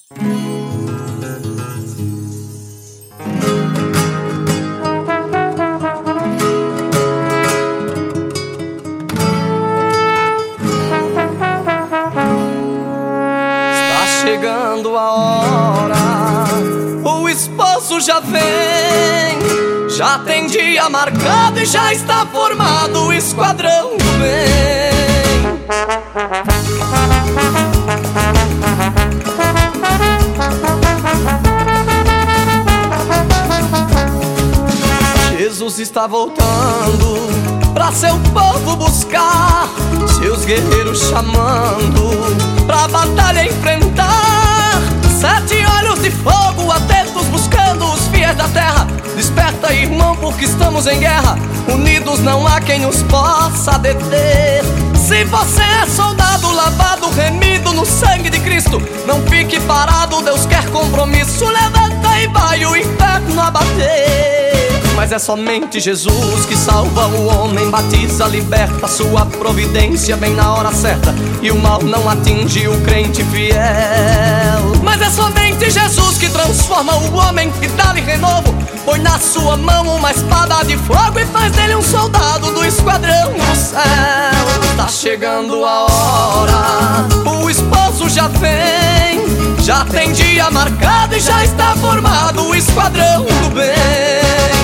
Chegando a hora, o esposo já vem, já tem dia marcado e já está formado o esquadrão do bem. Jesus está voltando pra seu povo buscar, seus guerreiros chamando pra batalha enfrentar. 7 olhos de fogo atentos buscando os fiéis da terra. Desperta, irmão, porque estamos em guerra. Unidos não há quem nos possa deter. Se você é soldado lavado, remido no sangue de Cristo, não fique parado, Deus quer compromisso. Levanta e vai o inferno abater. Mas é somente Jesus que salva o homem, batiza, liberta, sua providência bem na hora certa, e o mal não atinge o crente fiel. Mas é somente Jesus que transforma o homem e dá-lhe renovo, põe na sua mão uma espada de fogo e faz dele um soldado do esquadrão do céu. Tá chegando a hora, o esposo já vem, já tem dia marcado e já está formado o esquadrão do bem.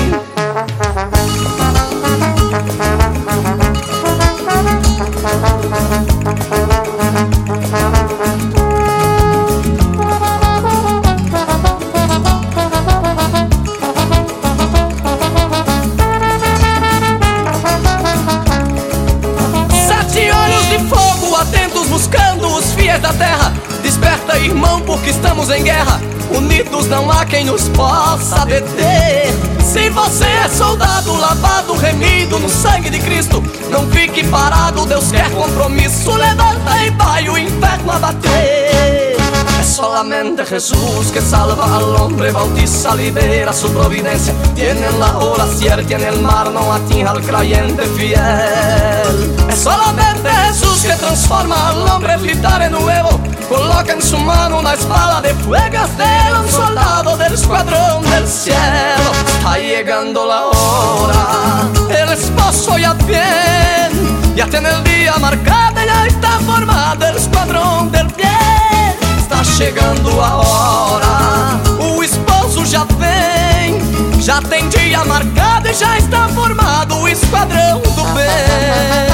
7 olhos de fogo atentos buscando os fiéis da terra. Desperta, irmão, porque estamos em guerra. Unidos não há quem nos possa deter. Se você é soldado lavado, remido no sangue de Cristo, não fique parado, Deus quer compromisso. Levanta e vai o inferno abater. Es solamente Jesús que salva al hombre, bautiza, libera, su providencia tiene la hora cierta, en el mar no atinge al creyente fiel. Es solamente Jesús que transforma al hombre militar en nuevo, coloca en su mano una espada de fuego, es de un soldado del escuadrón del cielo. Está llegando la hora, el esposo ya viene, ya tiene el día marcado, ya está formado el escuadrón del bien. Está chegando a hora, o esposo já vem, já tem dia marcado e já está formado o esquadrão do bem.